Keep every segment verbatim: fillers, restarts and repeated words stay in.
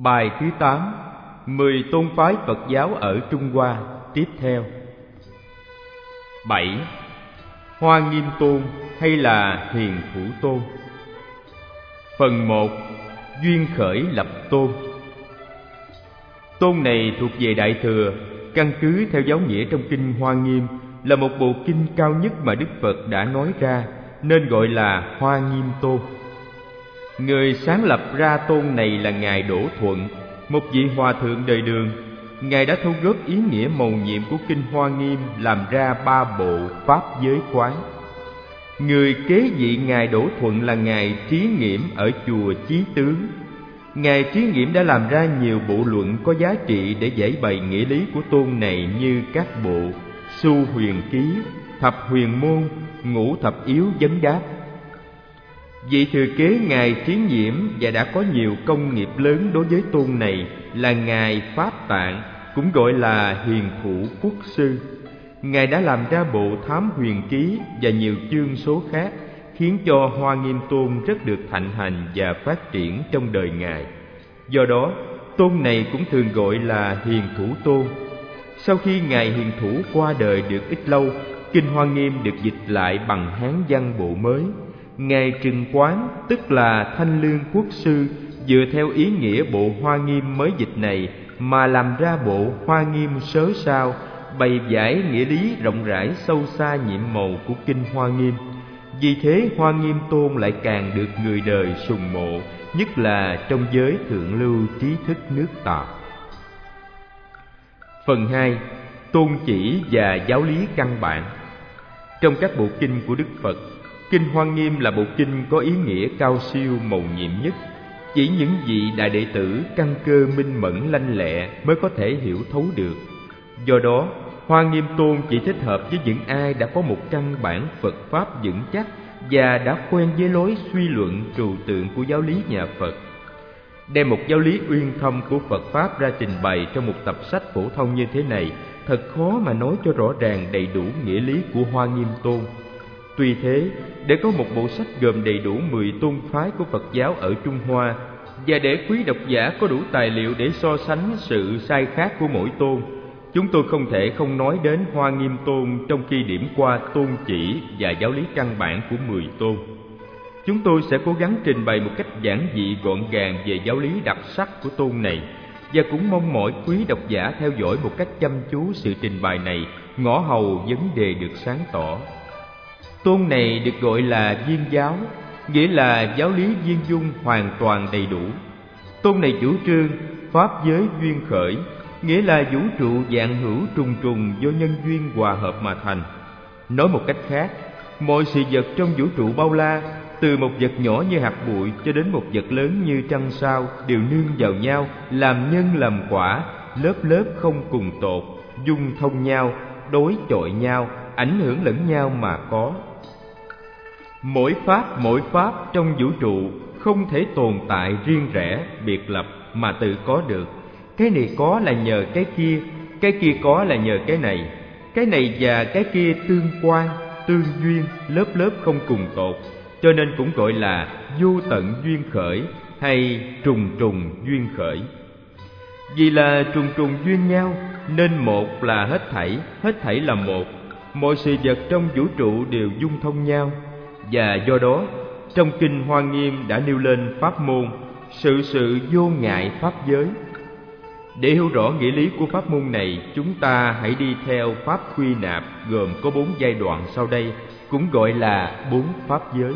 Bài thứ tám. Mười tôn phái Phật giáo ở Trung Hoa. Tiếp theo. Bảy. Hoa Nghiêm Tôn hay là Hiền Thủ Tôn. Phần một. Duyên khởi lập tôn. Tôn này thuộc về Đại Thừa, căn cứ theo giáo nghĩa trong kinh Hoa Nghiêm, là một bộ kinh cao nhất mà Đức Phật đã nói ra, nên gọi là Hoa Nghiêm Tôn. Người sáng lập ra tôn này là Ngài Đỗ Thuận, một vị hòa thượng đời Đường. Ngài đã thu góp ý nghĩa mầu nhiệm của kinh Hoa Nghiêm làm ra ba bộ pháp giới khoái. Người kế vị Ngài Đỗ Thuận là Ngài Trí Nghiễm ở chùa Chí Tướng. Ngài Trí Nghiễm đã làm ra nhiều bộ luận có giá trị để giải bày nghĩa lý của tôn này, như các bộ Su Huyền Ký, Thập Huyền Môn, Ngũ Thập Yếu Vấn Đáp. Vị thừa kế Ngài Trí Nghiễm và đã có nhiều công nghiệp lớn đối với tôn này là Ngài Pháp Tạng, cũng gọi là Hiền Thủ Quốc Sư. Ngài đã làm ra bộ Thám Huyền Ký và nhiều chương số khác, khiến cho Hoa Nghiêm Tôn rất được thịnh hành và phát triển trong đời Ngài. Do đó, tôn này cũng thường gọi là Hiền Thủ Tôn. Sau khi Ngài Hiền Thủ qua đời được ít lâu, kinh Hoa Nghiêm được dịch lại bằng Hán văn bộ mới. Ngài Trừng Quán, tức là Thanh Lương Quốc Sư, dựa theo ý nghĩa bộ Hoa Nghiêm mới dịch này mà làm ra bộ Hoa Nghiêm Sớ Sao, bày giải nghĩa lý rộng rãi sâu xa nhiệm màu của kinh Hoa Nghiêm. Vì thế Hoa Nghiêm Tôn lại càng được người đời sùng mộ, nhất là trong giới thượng lưu trí thức nước Tàu. Phần hai. Tôn chỉ và giáo lý căn bản. Trong các bộ kinh của Đức Phật, kinh Hoa Nghiêm là bộ kinh có ý nghĩa cao siêu mầu nhiệm nhất. Chỉ những vị đại đệ tử căn cơ minh mẫn lanh lẹ mới có thể hiểu thấu được. Do đó, Hoa Nghiêm Tôn chỉ thích hợp với những ai đã có một căn bản Phật Pháp vững chắc và đã quen với lối suy luận trừu tượng của giáo lý nhà Phật. Đem một giáo lý uyên thâm của Phật Pháp ra trình bày trong một tập sách phổ thông như thế này, thật khó mà nói cho rõ ràng đầy đủ nghĩa lý của Hoa Nghiêm Tôn. Tuy thế, để có một bộ sách gồm đầy đủ mười tôn phái của Phật giáo ở Trung Hoa, và để quý độc giả có đủ tài liệu để so sánh sự sai khác của mỗi tôn, chúng tôi không thể không nói đến Hoa Nghiêm Tôn trong khi điểm qua tôn chỉ và giáo lý căn bản của mười tôn. Chúng tôi sẽ cố gắng trình bày một cách giản dị gọn gàng về giáo lý đặc sắc của tôn này, và cũng mong mọi quý độc giả theo dõi một cách chăm chú sự trình bày này, ngõ hầu vấn đề được sáng tỏ. Tôn này được gọi là viên giáo, nghĩa là giáo lý viên dung hoàn toàn đầy đủ. Tôn này chủ trương pháp giới duyên khởi, nghĩa là vũ trụ vạn hữu trùng trùng do nhân duyên hòa hợp mà thành. Nói một cách khác, mọi sự vật trong vũ trụ bao la, từ một vật nhỏ như hạt bụi cho đến một vật lớn như trăng sao, đều nương vào nhau, làm nhân làm quả, lớp lớp không cùng tột, dung thông nhau, đối chọi nhau, ảnh hưởng lẫn nhau mà có. Mỗi pháp mỗi pháp trong vũ trụ không thể tồn tại riêng rẽ, biệt lập mà tự có được. Cái này có là nhờ cái kia, cái kia có là nhờ cái này. Cái này và cái kia tương quan, tương duyên, lớp lớp không cùng tột, cho nên cũng gọi là vô tận duyên khởi hay trùng trùng duyên khởi. Vì là trùng trùng duyên nhau nên một là hết thảy, hết thảy là một. Mọi sự vật trong vũ trụ đều dung thông nhau, và do đó trong kinh Hoa Nghiêm đã nêu lên pháp môn sự sự vô ngại pháp giới. Để hiểu rõ nghĩa lý của pháp môn này, chúng ta hãy đi theo pháp quy nạp gồm có bốn giai đoạn sau đây, cũng gọi là bốn pháp giới.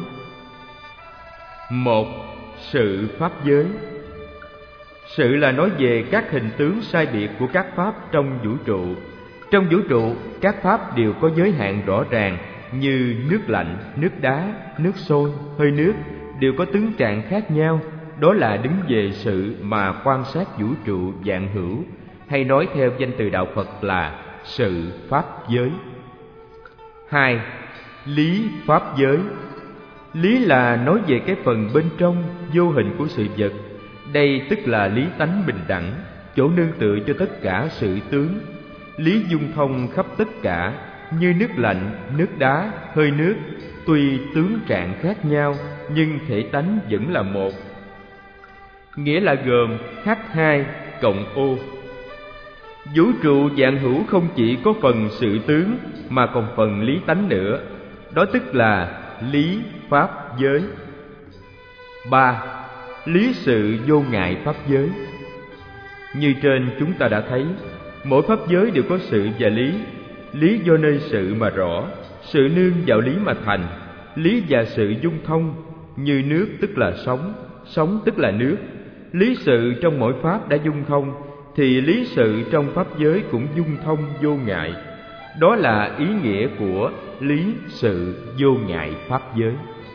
Một. Sự pháp giới. Sự là nói về các hình tướng sai biệt của các pháp trong vũ trụ. Trong vũ trụ, các pháp đều có giới hạn rõ ràng, như nước lạnh, nước đá, nước sôi, hơi nước đều có tướng trạng khác nhau. Đó là đứng về sự mà quan sát vũ trụ vạn hữu, hay nói theo danh từ đạo Phật là sự pháp giới. Hai. Lý pháp giới. Lý là nói về cái phần bên trong vô hình của sự vật. Đây tức là lý tánh bình đẳng, chỗ nương tựa cho tất cả sự tướng. Lý dung thông khắp tất cả, như nước lạnh, nước đá, hơi nước, tuy tướng trạng khác nhau nhưng thể tánh vẫn là một. nghĩa là gồm H hai cộng O. Vũ trụ vạn hữu không chỉ có phần sự tướng mà còn phần lý tánh nữa, đó tức là lý pháp giới. Ba. Lý sự vô ngại pháp giới. Như trên chúng ta đã thấy, mỗi pháp giới đều có sự và lý. Lý do nơi sự mà rõ, sự nương vào lý mà thành. Lý và sự dung thông, như nước tức là sống, sống tức là nước. Lý sự trong mỗi pháp đã dung thông, thì lý sự trong pháp giới cũng dung thông vô ngại. Đó là ý nghĩa của lý sự vô ngại pháp giới.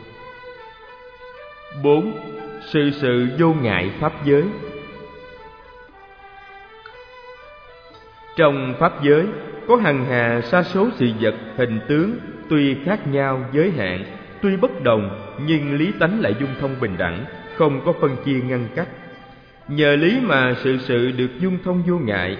Bốn. Sự sự vô ngại pháp giới. Trong pháp giới có hằng hà sa số sự vật hình tướng, tuy khác nhau giới hạn, tuy bất đồng, nhưng lý tánh lại dung thông bình đẳng, không có phân chia ngăn cách. Nhờ lý mà sự sự được dung thông vô ngại.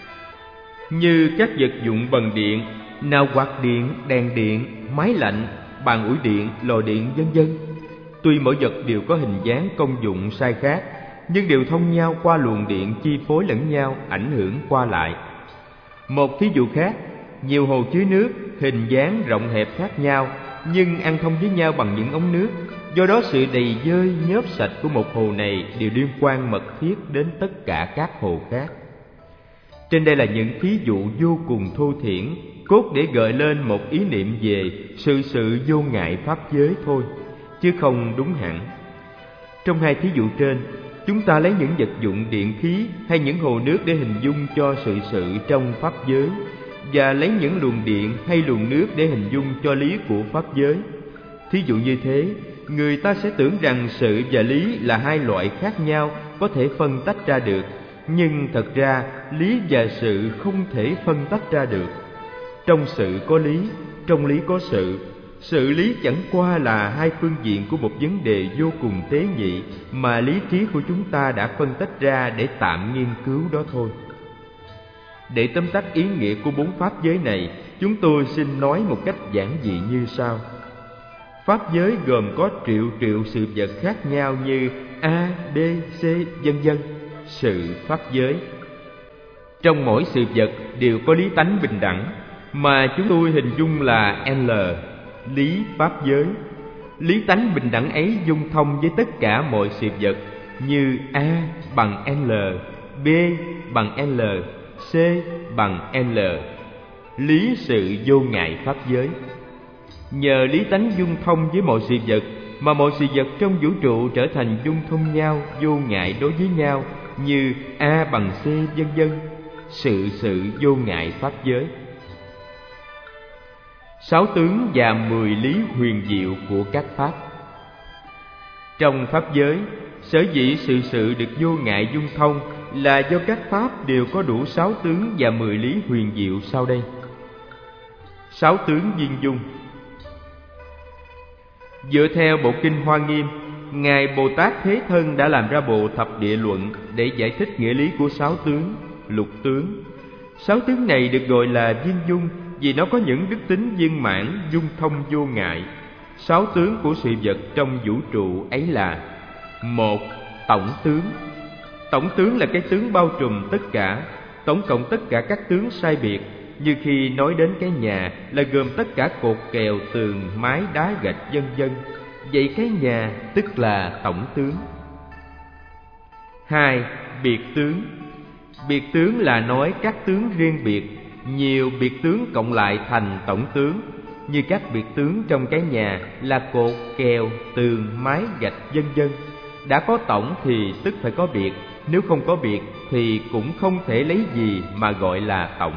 Như các vật dụng bằng điện, nào quạt điện, đèn điện, máy lạnh, bàn ủi điện, lò điện, vân vân. Tuy mỗi vật đều có hình dáng công dụng sai khác, nhưng đều thông nhau qua luồng điện chi phối lẫn nhau, ảnh hưởng qua lại. Một thí dụ khác, nhiều hồ chứa nước, hình dáng rộng hẹp khác nhau, nhưng ăn thông với nhau bằng những ống nước. Do đó sự đầy dơi, nhớp sạch của một hồ này đều liên quan mật thiết đến tất cả các hồ khác. Trên đây là những thí dụ vô cùng thô thiển, cốt để gợi lên một ý niệm về sự sự vô ngại pháp giới thôi, chứ không đúng hẳn. Trong hai thí dụ trên, chúng ta lấy những vật dụng điện khí hay những hồ nước để hình dung cho sự sự trong pháp giới, và lấy những luồng điện hay luồng nước để hình dung cho lý của pháp giới. Thí dụ như thế, người ta sẽ tưởng rằng sự và lý là hai loại khác nhau, có thể phân tách ra được. Nhưng thật ra, lý và sự không thể phân tách ra được. Trong sự có lý, trong lý có sự. Sự lý chẳng qua là hai phương diện của một vấn đề vô cùng tế nhị mà lý trí của chúng ta đã phân tách ra để tạm nghiên cứu đó thôi. Để tóm tắt ý nghĩa của bốn pháp giới này, chúng tôi xin nói một cách giản dị như sau. Pháp giới gồm có triệu triệu sự vật khác nhau như A, B, C, vân vân. Sự pháp giới. Trong mỗi sự vật đều có lý tánh bình đẳng, mà chúng tôi hình dung là L, lý pháp giới. Lý tánh bình đẳng ấy dung thông với tất cả mọi sự vật, như A bằng L, B bằng L, C bằng L. Lý sự vô ngại pháp giới. Nhờ lý tánh dung thông với mọi sự vật mà mọi sự vật trong vũ trụ trở thành dung thông nhau, vô ngại đối với nhau, như A bằng C, vân vân. Sự sự vô ngại pháp giới. Sáu tướng và mười lý huyền diệu của các pháp. Trong pháp giới, sở dĩ sự sự được vô ngại dung thông là do các pháp đều có đủ sáu tướng và mười lý huyền diệu sau đây. Sáu tướng viên dung. Dựa theo bộ kinh Hoa Nghiêm, Ngài Bồ Tát Thế Thân đã làm ra bộ Thập Địa Luận để giải thích nghĩa lý của sáu tướng, lục tướng. Sáu tướng này được gọi là viên dung vì nó có những đức tính viên mãn, dung thông vô ngại. Sáu tướng của sự vật trong vũ trụ ấy là: một. Tổng tướng. Tổng tướng là cái tướng bao trùm tất cả, tổng cộng tất cả các tướng sai biệt. Như khi nói đến cái nhà là gồm tất cả cột kèo, tường, mái, đá, gạch, vân vân. Vậy cái nhà tức là tổng tướng. Hai. Biệt tướng. Biệt tướng là nói các tướng riêng biệt, nhiều biệt tướng cộng lại thành tổng tướng. Như các biệt tướng trong cái nhà là cột, kèo, tường, mái, gạch, vân vân. Đã có tổng thì tức phải có biệt, nếu không có biệt thì cũng không thể lấy gì mà gọi là tổng.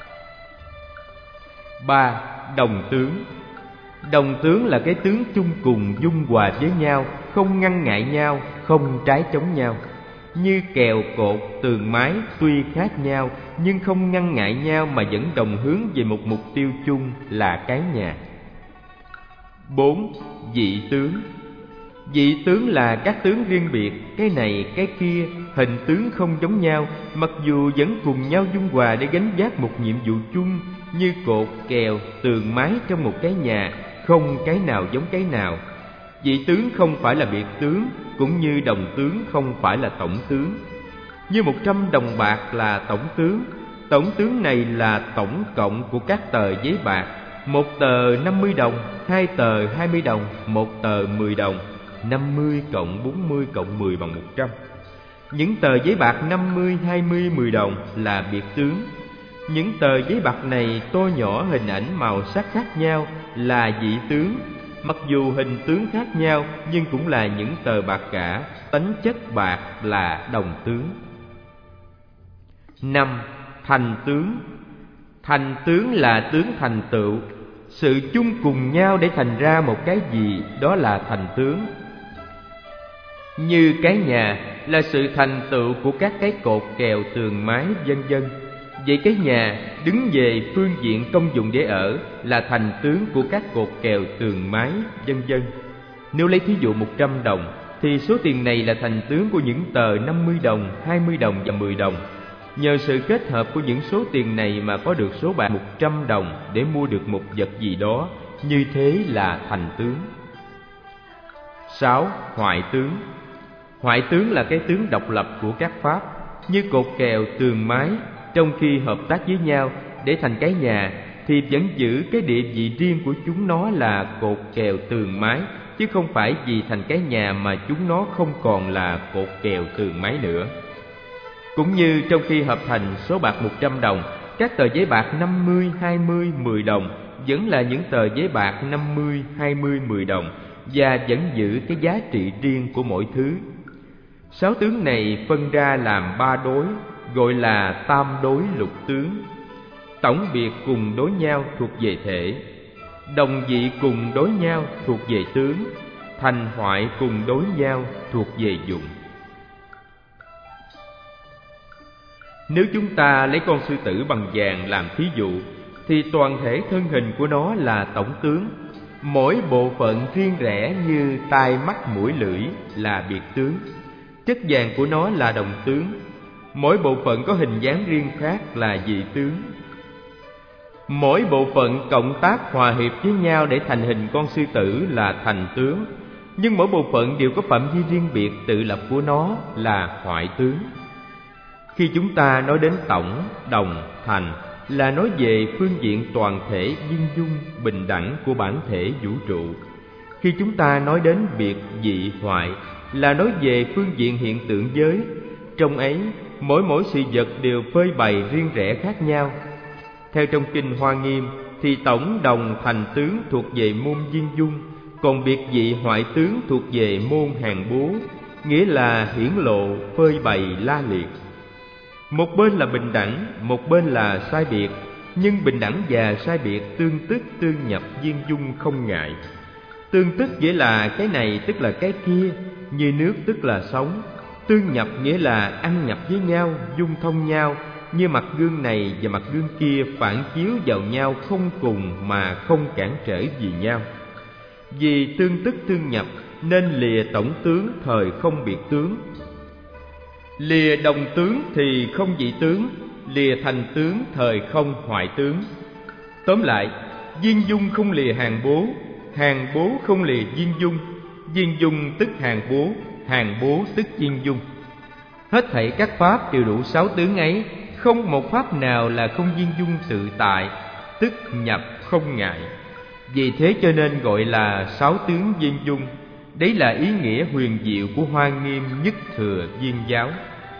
Ba. Đồng tướng. Đồng tướng là cái tướng chung cùng dung hòa với nhau, không ngăn ngại nhau, không trái chống nhau. Như kèo, cột, tường, mái tuy khác nhau nhưng không ngăn ngại nhau mà vẫn đồng hướng về một mục tiêu chung là cái nhà. Bốn. Dị tướng. Dị tướng là các tướng riêng biệt, cái này cái kia, hình tướng không giống nhau, mặc dù vẫn cùng nhau dung hòa để gánh vác một nhiệm vụ chung, như cột, kèo, tường, mái trong một cái nhà, không cái nào giống cái nào. Vị tướng không phải là biệt tướng, cũng như đồng tướng không phải là tổng tướng. Như một trăm đồng bạc là tổng tướng, tổng tướng này là tổng cộng của các tờ giấy bạc. Một tờ năm mươi đồng, hai tờ hai mươi đồng, một tờ mười đồng. Năm mươi cộng bốn mươi cộng mười bằng một trăm. Những tờ giấy bạc năm mươi, hai mươi, mười đồng là biệt tướng. Những tờ giấy bạc này tô nhỏ hình ảnh màu sắc khác nhau là vị tướng. Mặc dù hình tướng khác nhau nhưng cũng là những tờ bạc cả, tánh chất bạc là đồng tướng. Năm. Thành tướng. Thành tướng là tướng thành tựu, sự chung cùng nhau để thành ra một cái gì, đó là thành tướng. Như cái nhà là sự thành tựu của các cái cột kèo tường mái vân vân. Vậy cái nhà đứng về phương diện công dụng để ở là thành tướng của các cột kèo tường mái vân vân. Nếu lấy thí dụ một trăm đồng thì số tiền này là thành tướng của những tờ năm mươi đồng, hai mươi đồng và mười đồng. Nhờ sự kết hợp của những số tiền này mà có được số bạc một trăm đồng để mua được một vật gì đó, như thế là thành tướng. Sáu. Hoại tướng. Hoại tướng là cái tướng độc lập của các pháp, như cột kèo tường mái, trong khi hợp tác với nhau để thành cái nhà thì vẫn giữ cái địa vị riêng của chúng nó là cột kèo tường mái, chứ không phải vì thành cái nhà mà chúng nó không còn là cột kèo tường mái nữa. Cũng như trong khi hợp thành số bạc một trăm đồng, các tờ giấy bạc năm mươi, hai mươi, mười đồng vẫn là những tờ giấy bạc năm mươi, hai mươi, mười đồng và vẫn giữ cái giá trị riêng của mỗi thứ. Sáu tướng này phân ra làm ba đối, gọi là tam đối lục tướng. Tổng biệt cùng đối nhau thuộc về thể, đồng vị cùng đối nhau thuộc về tướng, thành hoại cùng đối nhau thuộc về dụng. Nếu chúng ta lấy con sư tử bằng vàng làm thí dụ, thì toàn thể thân hình của nó là tổng tướng. Mỗi bộ phận riêng rẽ như tai, mắt, mũi, lưỡi là biệt tướng. Chất vàng của nó là đồng tướng. Mỗi bộ phận có hình dáng riêng khác là vị tướng. Mỗi bộ phận cộng tác hòa hiệp với nhau để thành hình con sư tử là thành tướng. Nhưng mỗi bộ phận đều có phạm vi riêng biệt tự lập của nó là hoại tướng. Khi chúng ta nói đến tổng, đồng, thành là nói về phương diện toàn thể viên dung, bình đẳng của bản thể vũ trụ. Khi chúng ta nói đến biệt, vị, hoại là nói về phương diện hiện tượng giới. Trong ấy, mỗi mỗi sự vật đều phơi bày riêng rẽ khác nhau. Theo trong kinh Hoa Nghiêm thì tổng, đồng, thành tướng thuộc về môn viên dung, còn biệt, vị, hoại tướng thuộc về môn hàng bố, nghĩa là hiển lộ, phơi bày, la liệt. Một bên là bình đẳng, một bên là sai biệt, nhưng bình đẳng và sai biệt tương tức tương nhập viên dung không ngại. Tương tức nghĩa là cái này tức là cái kia, như nước tức là sống. Tương nhập nghĩa là ăn nhập với nhau, dung thông nhau, như mặt gương này và mặt gương kia phản chiếu vào nhau không cùng mà không cản trở gì nhau. Vì tương tức tương nhập nên lìa tổng tướng thời không biệt tướng, lìa đồng tướng thì không vị tướng, lìa thành tướng thời không hoại tướng. Tóm lại, viên dung không lìa hàng bố, hàng bố không lìa viên dung, viên dung tức hàng bố, hàng bố tức viên dung. Hết thảy các pháp đều đủ sáu tướng ấy, không một pháp nào là không viên dung tự tại, tức nhập không ngại. Vì thế cho nên gọi là sáu tướng viên dung. Đấy là ý nghĩa huyền diệu của Hoa Nghiêm Nhất Thừa Viên Giáo.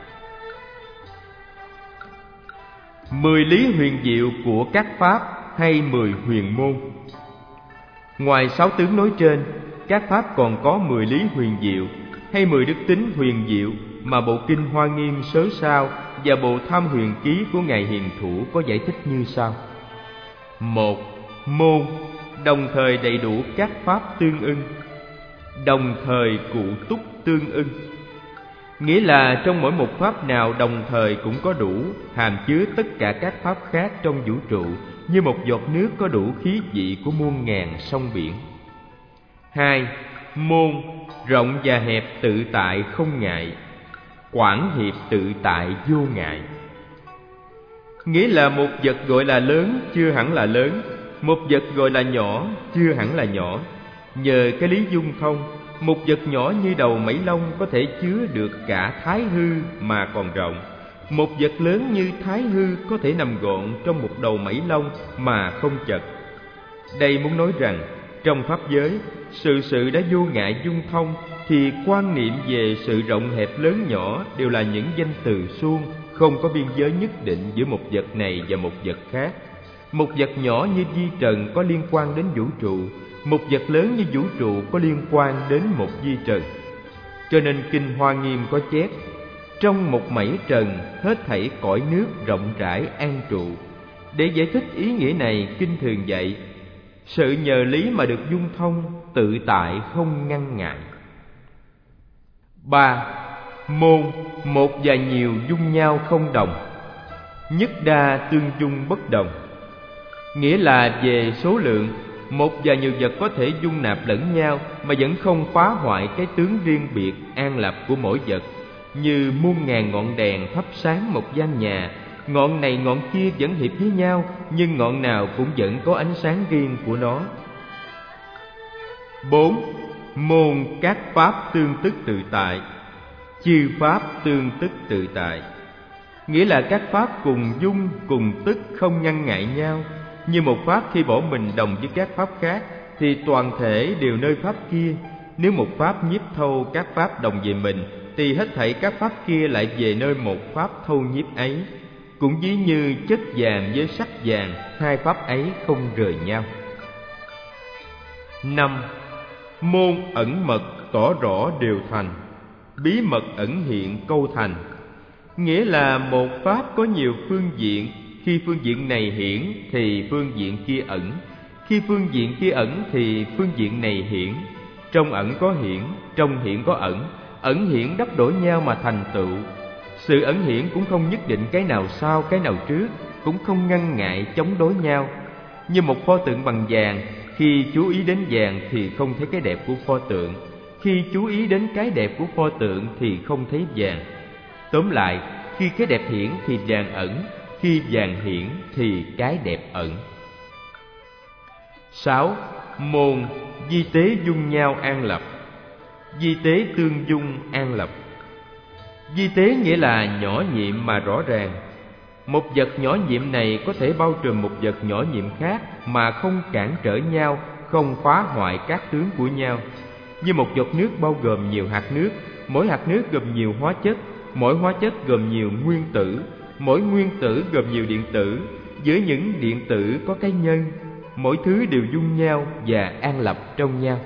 Mười lý huyền diệu của các pháp hay mười huyền môn. Ngoài sáu tướng nói trên, các pháp còn có mười lý huyền diệu hay mười đức tính huyền diệu mà bộ kinh Hoa Nghiêm Sớ Sao và bộ Tham Huyền Ký của Ngài Hiền Thủ có giải thích như sau. Một. Môn, đồng thời đầy đủ các pháp tương ưng, đồng thời cụ túc tương ưng. Nghĩa là trong mỗi một pháp nào đồng thời cũng có đủ, hàm chứa tất cả các pháp khác trong vũ trụ, như một giọt nước có đủ khí vị của muôn ngàn sông biển. Hai. Môn, rộng và hẹp tự tại không ngại, quảng hiệp tự tại vô ngại. Nghĩa là một vật gọi là lớn chưa hẳn là lớn, một vật gọi là nhỏ chưa hẳn là nhỏ. Nhờ cái lý dung thông, một vật nhỏ như đầu mẩy lông có thể chứa được cả thái hư mà còn rộng. Một vật lớn như thái hư có thể nằm gọn trong một đầu mẩy lông mà không chật. Đây muốn nói rằng, trong pháp giới, sự sự đã vô ngại dung thông, thì quan niệm về sự rộng hẹp lớn nhỏ đều là những danh từ suông, không có biên giới nhất định giữa một vật này và một vật khác. Một vật nhỏ như vi trần có liên quan đến vũ trụ, một vật lớn như vũ trụ có liên quan đến một vi trần. Cho nên Kinh Hoa Nghiêm có chép: trong một mẩy trần, hết thảy cõi nước rộng rãi an trụ. Để giải thích ý nghĩa này, Kinh thường dạy: sự nhờ lý mà được dung thông, tự tại không ngăn ngại. Ba. Môn, một và nhiều dung nhau không đồng, nhất đa tương dung bất đồng. Nghĩa là về số lượng, một và nhiều vật có thể dung nạp lẫn nhau mà vẫn không phá hoại cái tướng riêng biệt an lập của mỗi vật. Như muôn ngàn ngọn đèn thắp sáng một gian nhà, ngọn này ngọn kia vẫn hiệp với nhau, nhưng ngọn nào cũng vẫn có ánh sáng riêng của nó. Bốn. Môn các pháp tương tức tự tại, chư pháp tương tức tự tại. Nghĩa là các pháp cùng dung, cùng tức, không ngăn ngại nhau. Như một pháp khi bỏ mình đồng với các pháp khác, thì toàn thể đều nơi pháp kia. Nếu một pháp nhiếp thâu các pháp đồng về mình, thì hết thảy các pháp kia lại về nơi một pháp thâu nhiếp ấy. Cũng ví như chất vàng với sắc vàng, hai pháp ấy không rời nhau. Năm. Môn ẩn mật tỏ rõ đều thành, bí mật ẩn hiện câu thành. Nghĩa là một pháp có nhiều phương diện, khi phương diện này hiển thì phương diện kia ẩn, khi phương diện kia ẩn thì phương diện này hiển. Trong ẩn có hiển, trong hiển có ẩn, ẩn hiển đắp đổi nhau mà thành tựu. Sự ẩn hiển cũng không nhất định cái nào sau cái nào trước, cũng không ngăn ngại chống đối nhau. Như một pho tượng bằng vàng, khi chú ý đến vàng thì không thấy cái đẹp của pho tượng, khi chú ý đến cái đẹp của pho tượng thì không thấy vàng. Tóm lại, khi cái đẹp hiển thì vàng ẩn, khi vàng hiển thì cái đẹp ẩn. Sáu. Môn vi tế dung nhau an lập, vi tế tương dung an lập. Vi tế nghĩa là nhỏ nhiệm mà rõ ràng. Một vật nhỏ nhiệm này có thể bao trùm một vật nhỏ nhiệm khác mà không cản trở nhau, không phá hoại các tướng của nhau. Như một giọt nước bao gồm nhiều hạt nước, mỗi hạt nước gồm nhiều hóa chất, mỗi hóa chất gồm nhiều nguyên tử, mỗi nguyên tử gồm nhiều điện tử. Với những điện tử có cái nhân, mỗi thứ đều dung nhau và an lập trong nhau.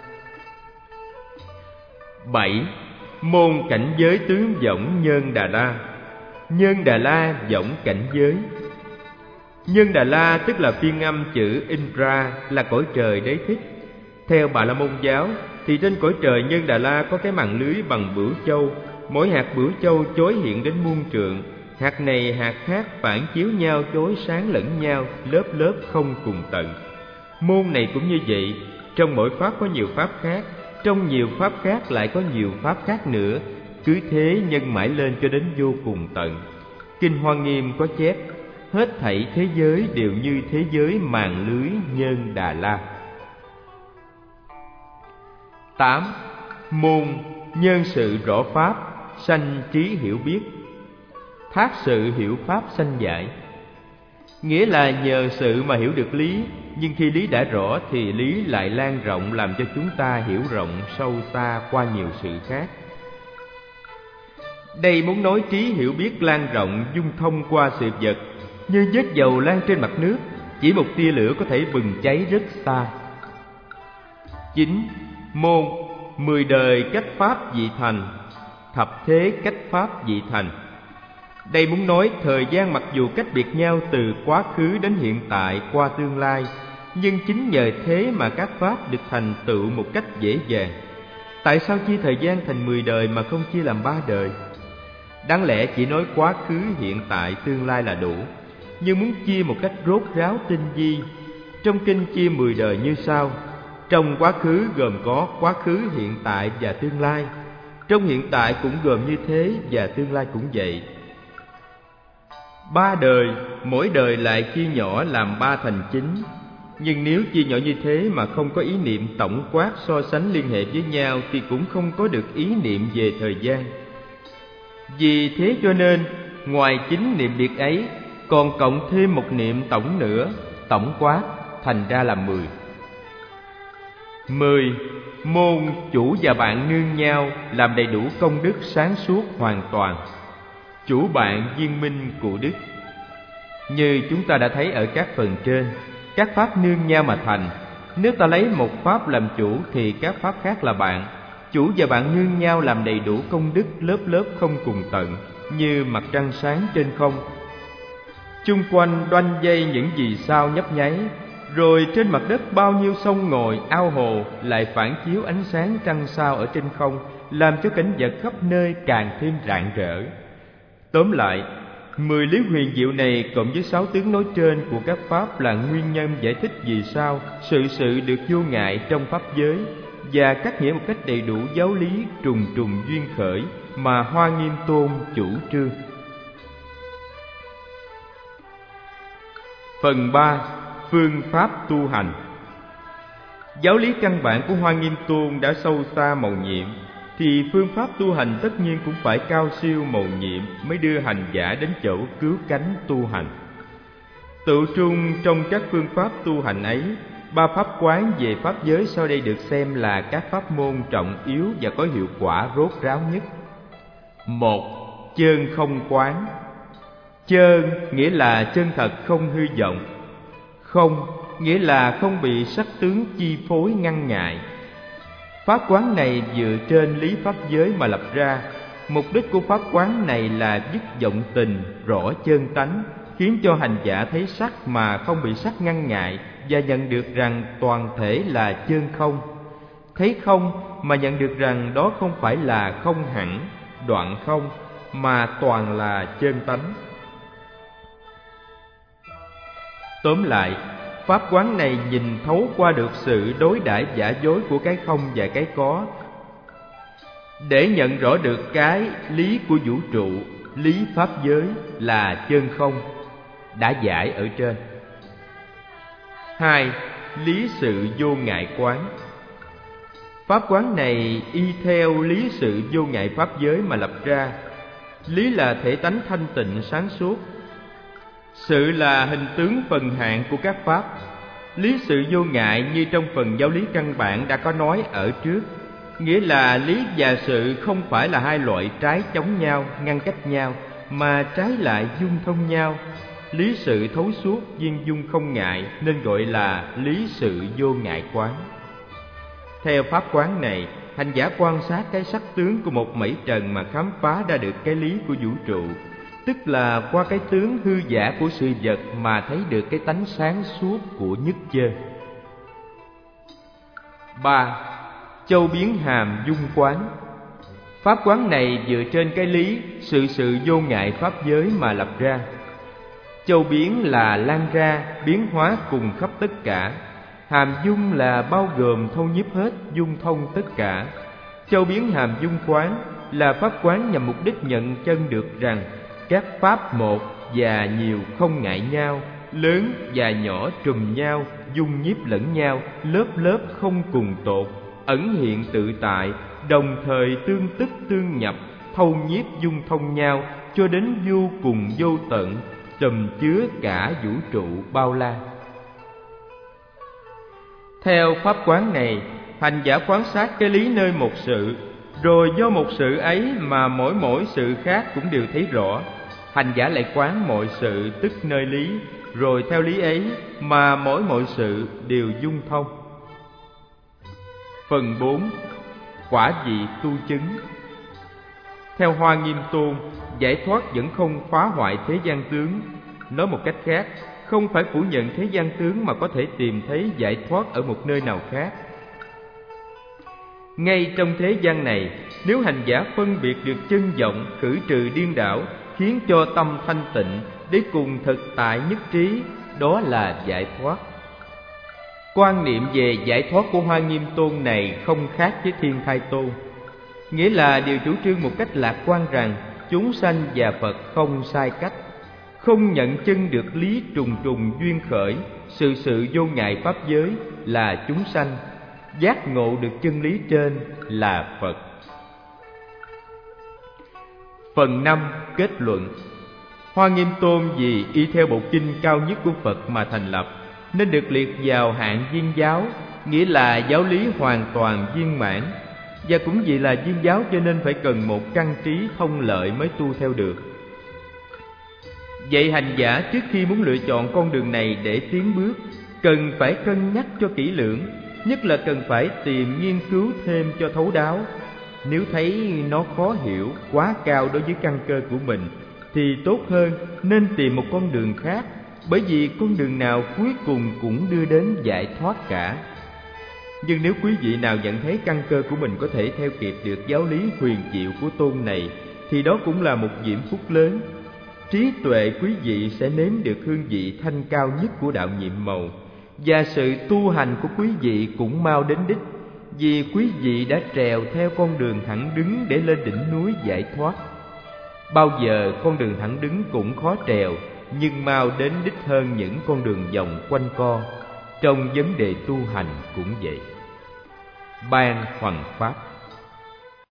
Bảy. Môn cảnh giới tướng võng nhân Đà La, nhân Đà La võng cảnh giới. Nhân Đà La tức là phiên âm chữ Indra, là cõi trời đế thích. Theo Bà La Môn giáo thì trên cõi trời nhân Đà La có cái màn lưới bằng bửu châu, mỗi hạt bửu châu chói hiện đến muôn trượng. Hạt này hạt khác phản chiếu nhau, chói sáng lẫn nhau, lớp lớp không cùng tận. Môn này cũng như vậy, trong mỗi pháp có nhiều pháp khác, trong nhiều pháp khác lại có nhiều pháp khác nữa, cứ thế nhân mãi lên cho đến vô cùng tận. Kinh Hoa Nghiêm có chép: hết thảy thế giới đều như thế giới màn lưới nhân Đà La. Tám. Môn nhân sự rõ pháp, sanh trí hiểu biết, thác sự hiểu pháp sanh giải. Nghĩa là nhờ sự mà hiểu được lý, nhưng khi lý đã rõ thì lý lại lan rộng, làm cho chúng ta hiểu rộng sâu xa qua nhiều sự khác. Đây muốn nói trí hiểu biết lan rộng dung thông qua sự vật, như vết dầu lan trên mặt nước, chỉ một tia lửa có thể bừng cháy rất xa. Chín. Môn mười đời cách pháp vị thành, thập thế cách pháp vị thành. Đây muốn nói thời gian mặc dù cách biệt nhau từ quá khứ đến hiện tại qua tương lai, nhưng chính nhờ thế mà các pháp được thành tựu một cách dễ dàng. Tại sao chia thời gian thành mười đời mà không chia làm ba đời? Đáng lẽ chỉ nói quá khứ, hiện tại, tương lai là đủ, nhưng muốn chia một cách rốt ráo tinh vi. Trong kinh chia mười đời như sau: trong quá khứ gồm có quá khứ, hiện tại và tương lai. Trong hiện tại cũng gồm như thế và tương lai cũng vậy. Ba đời, mỗi đời lại chia nhỏ làm ba thành chính. Nhưng nếu chia nhỏ như thế mà không có ý niệm tổng quát so sánh liên hệ với nhau thì cũng không có được ý niệm về thời gian. Vì thế cho nên, ngoài chính niệm biệt ấy, còn cộng thêm một niệm tổng nữa, tổng quát, thành ra là mười. Mười, môn chủ và bạn nương nhau làm đầy đủ công đức sáng suốt hoàn toàn. Chủ bạn viên minh của đức. Như chúng ta đã thấy ở các phần trên, các pháp nương nhau mà thành. Nếu ta lấy một pháp làm chủ thì các pháp khác là bạn. Chủ và bạn nương nhau làm đầy đủ công đức lớp lớp không cùng tận, như mặt trăng sáng trên không. Chung quanh đoanh dây những vì sao nhấp nháy, rồi trên mặt đất bao nhiêu sông ngòi, ao hồ lại phản chiếu ánh sáng trăng sao ở trên không, làm cho cảnh vật khắp nơi càng thêm rạng rỡ. Tóm lại, mười lý huyền diệu này cộng với sáu tướng nói trên của các pháp là nguyên nhân giải thích vì sao sự sự được vô ngại trong pháp giới, và cắt nghĩa một cách đầy đủ giáo lý trùng trùng duyên khởi mà Hoa Nghiêm Tôn chủ trương. Phần ba. Phương pháp tu hành. Giáo lý căn bản của Hoa Nghiêm Tôn đã sâu xa mầu nhiệm, thì phương pháp tu hành tất nhiên cũng phải cao siêu mầu nhiệm mới đưa hành giả đến chỗ cứu cánh tu hành. Tự trung trong các phương pháp tu hành ấy, ba pháp quán về pháp giới sau đây được xem là các pháp môn trọng yếu và có hiệu quả rốt ráo nhất. Một. Chơn không quán. Chơn nghĩa là chân thật không hư vọng. Không nghĩa là không bị sắc tướng chi phối ngăn ngại. Pháp quán này dựa trên lý pháp giới mà lập ra. Mục đích của pháp quán này là dứt vọng tình, rõ chân tánh, khiến cho hành giả thấy sắc mà không bị sắc ngăn ngại, và nhận được rằng toàn thể là chân không. Thấy không mà nhận được rằng đó không phải là không hẳn, đoạn không, mà toàn là chân tánh. Tóm lại, pháp quán này nhìn thấu qua được sự đối đãi giả dối của cái không và cái có, để nhận rõ được cái lý của vũ trụ, lý pháp giới là chân không, đã giải ở trên. Hai. Lý sự vô ngại quán. Pháp quán này y theo lý sự vô ngại pháp giới mà lập ra. Lý là thể tánh thanh tịnh sáng suốt, sự là hình tướng phần hạn của các pháp. Lý sự vô ngại như trong phần giáo lý căn bản đã có nói ở trước, nghĩa là lý và sự không phải là hai loại trái chống nhau, ngăn cách nhau, mà trái lại dung thông nhau. Lý sự thấu suốt, viên dung không ngại, nên gọi là lý sự vô ngại quán. Theo pháp quán này, hành giả quan sát cái sắc tướng của một mẩy trần mà khám phá ra được cái lý của vũ trụ, tức là qua cái tướng hư giả của sự vật mà thấy được cái tánh sáng suốt của nhất chơn. Ba. Châu biến hàm dung quán. Pháp quán này dựa trên cái lý sự sự vô ngại pháp giới mà lập ra. Châu biến là lan ra, biến hóa cùng khắp tất cả. Hàm dung là bao gồm thâu nhiếp hết, dung thông tất cả. Châu biến hàm dung quán là pháp quán nhằm mục đích nhận chân được rằng các pháp một và nhiều không ngại nhau, lớn và nhỏ trùm nhau, dung nhiếp lẫn nhau, lớp lớp không cùng tột, ẩn hiện tự tại, đồng thời tương tức tương nhập, thâu nhiếp dung thông nhau, cho đến vô cùng vô tận, trùm chứa cả vũ trụ bao la. Theo pháp quán này, hành giả quan sát cái lý nơi một sự, rồi do một sự ấy mà mỗi mỗi sự khác cũng đều thấy rõ. Hành giả lại quán mọi sự tức nơi lý, rồi theo lý ấy mà mỗi mọi sự đều dung thông. Phần bốn. Quả vị tu chứng. Theo Hoa Nghiêm Tôn, giải thoát vẫn không phá hoại thế gian tướng. Nói một cách khác, không phải phủ nhận thế gian tướng mà có thể tìm thấy giải thoát ở một nơi nào khác. Ngay trong thế gian này, nếu hành giả phân biệt được chân vọng, khử trừ điên đảo, khiến cho tâm thanh tịnh, để cùng thực tại nhất trí, đó là giải thoát. Quan niệm về giải thoát của Hoa Nghiêm Tôn này không khác với Thiên Thai Tôn, nghĩa là điều chủ trương một cách lạc quan rằng chúng sanh và Phật không sai cách, không nhận chân được lý trùng trùng duyên khởi, sự sự vô ngại pháp giới là chúng sanh, giác ngộ được chân lý trên là Phật. Phần năm. Kết luận. Hoa Nghiêm Tôn vì y theo bộ kinh cao nhất của Phật mà thành lập, nên được liệt vào hạng viên giáo, nghĩa là giáo lý hoàn toàn viên mãn. Và cũng vì là viên giáo cho nên phải cần một căn trí thông lợi mới tu theo được. Vậy hành giả trước khi muốn lựa chọn con đường này để tiến bước, cần phải cân nhắc cho kỹ lưỡng, nhất là cần phải tìm nghiên cứu thêm cho thấu đáo. Nếu thấy nó khó hiểu, quá cao đối với căn cơ của mình, thì tốt hơn nên tìm một con đường khác, bởi vì con đường nào cuối cùng cũng đưa đến giải thoát cả. Nhưng nếu quý vị nào nhận thấy căn cơ của mình có thể theo kịp được giáo lý huyền diệu của Tôn này, thì đó cũng là một diễm phúc lớn. Trí tuệ quý vị sẽ nếm được hương vị thanh cao nhất của đạo nhiệm màu, và sự tu hành của quý vị cũng mau đến đích, vì quý vị đã trèo theo con đường thẳng đứng để lên đỉnh núi giải thoát. Bao giờ con đường thẳng đứng cũng khó trèo, nhưng mau đến đích hơn những con đường vòng quanh co. Trong vấn đề tu hành cũng vậy. Ban hoằng pháp.